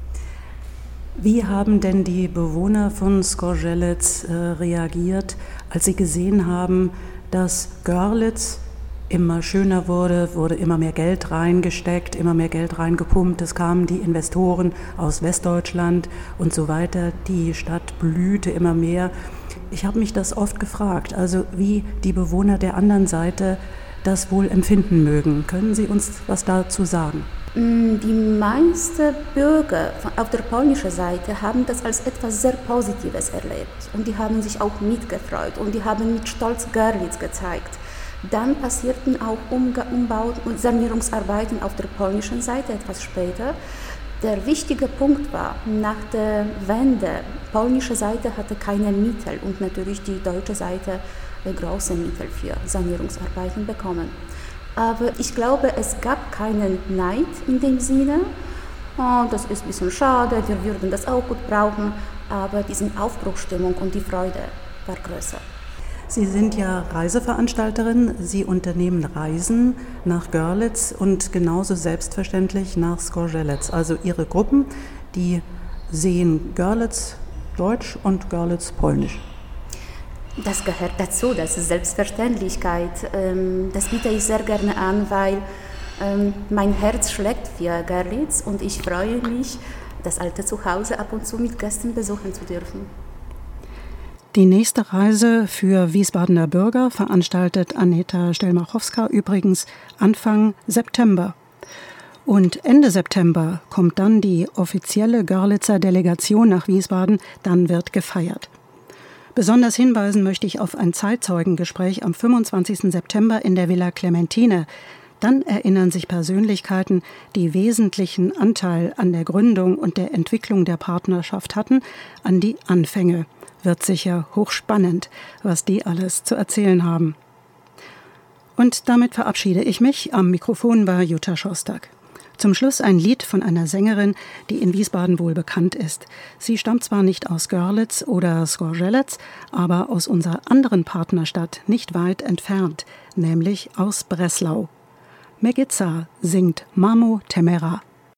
Wie haben denn die Bewohner von Zgorzelec äh, reagiert, als sie gesehen haben, dass Görlitz immer schöner wurde, wurde immer mehr Geld reingesteckt, immer mehr Geld reingepumpt. Es kamen die Investoren aus Westdeutschland und so weiter. Die Stadt blühte immer mehr. Ich habe mich das oft gefragt, also wie die Bewohner der anderen Seite das wohl empfinden mögen. Können Sie uns was dazu sagen? Die meisten Bürger auf der polnischen Seite haben das als etwas sehr Positives erlebt und die haben sich auch mitgefreut und die haben mit Stolz Görlitz gezeigt. Dann passierten auch Umbau- und Sanierungsarbeiten auf der polnischen Seite etwas später. Der wichtige Punkt war, nach der Wende, die polnische Seite hatte keine Mittel und natürlich die deutsche Seite große Mittel für Sanierungsarbeiten bekommen. Aber ich glaube, es gab keinen Neid in dem Sinne. Oh, das ist ein bisschen schade, wir würden das auch gut brauchen, aber diese Aufbruchsstimmung und die Freude war größer. Sie sind ja Reiseveranstalterin, Sie unternehmen Reisen nach Görlitz und genauso selbstverständlich nach Zgorzelec. Also Ihre Gruppen, die sehen Görlitz deutsch und Görlitz polnisch. Das gehört dazu, das ist Selbstverständlichkeit. Das biete ich sehr gerne an, weil mein Herz schlägt für Görlitz und ich freue mich, das alte Zuhause ab und zu mit Gästen besuchen zu dürfen. Die nächste Reise für Wiesbadener Bürger veranstaltet Aneta Stelmachowska übrigens Anfang September. Und Ende September kommt dann die offizielle Görlitzer Delegation nach Wiesbaden, dann wird gefeiert. Besonders hinweisen möchte ich auf ein Zeitzeugengespräch am fünfundzwanzigsten September in der Villa Clementine. Dann erinnern sich Persönlichkeiten, die wesentlichen Anteil an der Gründung und der Entwicklung der Partnerschaft hatten, an die Anfänge. Wird sicher hochspannend, was die alles zu erzählen haben. Und damit verabschiede ich mich. Am Mikrofon war Jutta Schostak. Zum Schluss ein Lied von einer Sängerin, die in Wiesbaden wohl bekannt ist. Sie stammt zwar nicht aus Görlitz oder Zgorzelec, aber aus unserer anderen Partnerstadt nicht weit entfernt, nämlich aus Breslau. Megica singt Mamo Temera.